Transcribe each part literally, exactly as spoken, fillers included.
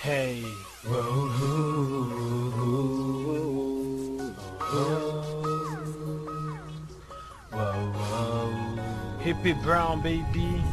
Hey, whoa, whoa, whoa. Hippie Brown, baby.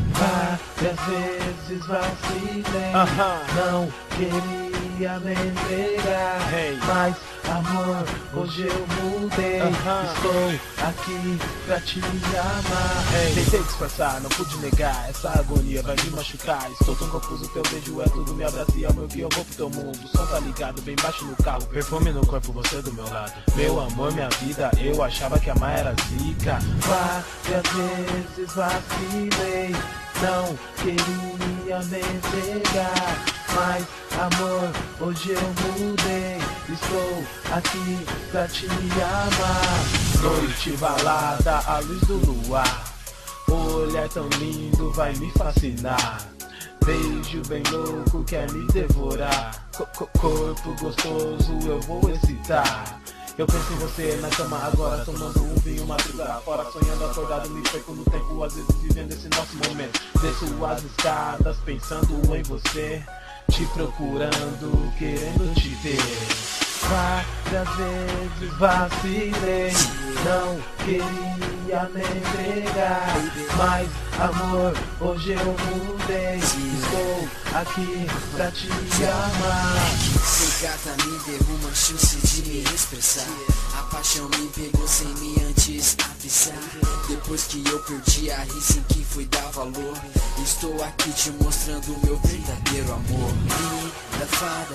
Várias vezes vacilei, Aham. não queria me entregar, Hey. mas amor, hoje eu mudei, Aham. estou aqui pra te amar. Hey. Tentei disfarçar, não pude negar, essa agonia vai me machucar. Estou tão confuso, teu beijo é tudo, me abraça e amor que eu vou pro teu mundo. O som tá ligado, bem baixo no carro, Perfume no corpo, você do meu lado. meu amor, minha vida, eu achava que amar era zica. Várias vezes vacilei, não queria me entregar, mas amor, hoje eu mudei, estou aqui pra te amar. Noite balada, a luz do luar, olhar tão lindo vai me fascinar. Beijo bem louco quer me devorar, Co- co- corpo gostoso eu vou excitar. Eu penso em você na cama agora, tomando um vinho madrugada, fora sonhando acordado, me perco no tempo, às vezes vivendo esse nosso momento. Desço as escadas pensando em você, te procurando, querendo te ter. Várias vezes vacilei, não queria me entregar, mas amor, hoje eu mudei, estou aqui pra te amar. Gata me deu uma chance de me expressar. A paixão me pegou sem me antes avisar. Depois que eu perdi a risa em que fui dar valor, estou aqui te mostrando meu verdadeiro amor. Linda fada,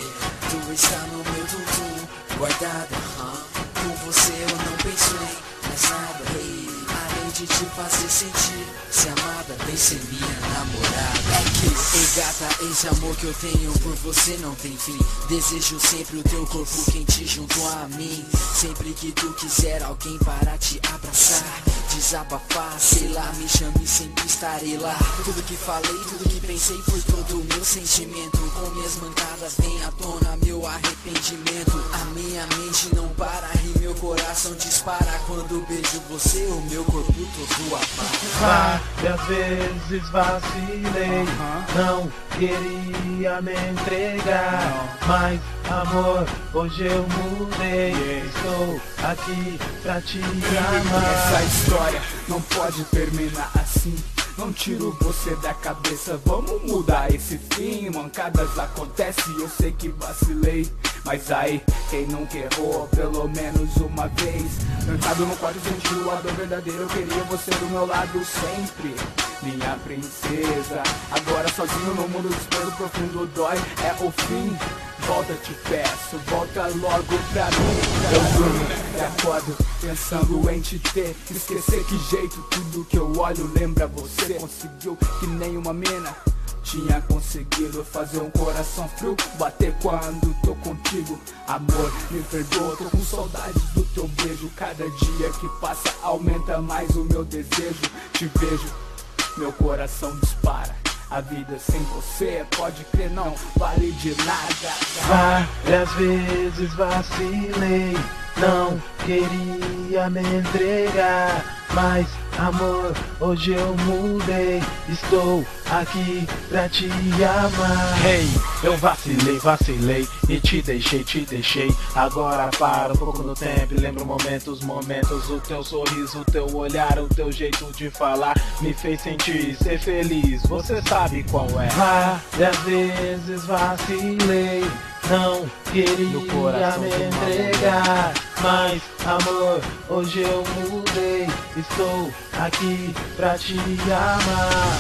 tu está no meu tum-tum guardada, huh? Com você eu não penso em mais nada, hey. Além de te fazer sentir se amada, vem ser minha namorada. É que, ei gata, esse amor que eu tenho por você não tem fim. Desejo sempre o teu corpo quente junto a mim. Sempre que tu quiser alguém para te abraçar, desabafar, sei lá, me chame, sempre estarei lá. Tudo que falei, tudo que pensei foi todo o meu sentimento. Com minhas mancadas vem à tona meu arrependimento. A minha mente não para e meu coração dispara quando beijo você, o meu corpo todo apaga. Várias vezes vacilei, não queria me entregar, mas amor, hoje eu mudei, estou aqui pra te amar. Essa história não pode terminar assim. Não tiro você da cabeça, vamos mudar esse fim. Mancadas acontecem, eu sei que vacilei, mas aí, quem nunca errou, pelo menos uma vez. Trancado no quarto, sentindo a dor verdadeira, eu queria você do meu lado sempre, minha princesa. Agora sozinho no mundo, desprezo profundo dói, é o fim. Volta, te peço, volta logo pra mim. Eu durmo e acordo pensando em te ter. Esquecer que jeito, tudo que eu olho lembra você. Conseguiu que nenhuma mina tinha conseguido fazer um coração frio bater quando tô contigo. Amor, me perdoa, tô com saudades do teu beijo. Cada dia que passa aumenta mais o meu desejo. Te vejo, meu coração dispara. A vida sem você, pode crer, não vale de nada. Várias vezes vacilei, não queria me entregar, mas amor, hoje eu mudei, estou aqui pra te amar. Hey, eu vacilei, vacilei e te deixei, te deixei. Agora para um pouco no tempo e lembro momentos, momentos. O teu sorriso, o teu olhar, o teu jeito de falar me fez sentir ser feliz, você sabe qual é. Várias vezes vacilei, não No coração queria me do maluco. entregar, mas amor, hoje eu mudei, estou aqui pra te amar.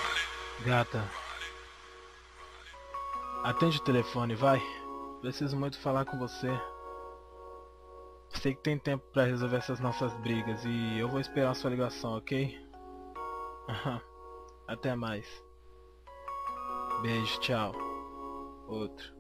Gata, atende o telefone, vai. Preciso muito falar com você. Sei que tem tempo pra resolver essas nossas brigas e eu vou esperar a sua ligação, ok? Até mais. Beijo, tchau. Outro.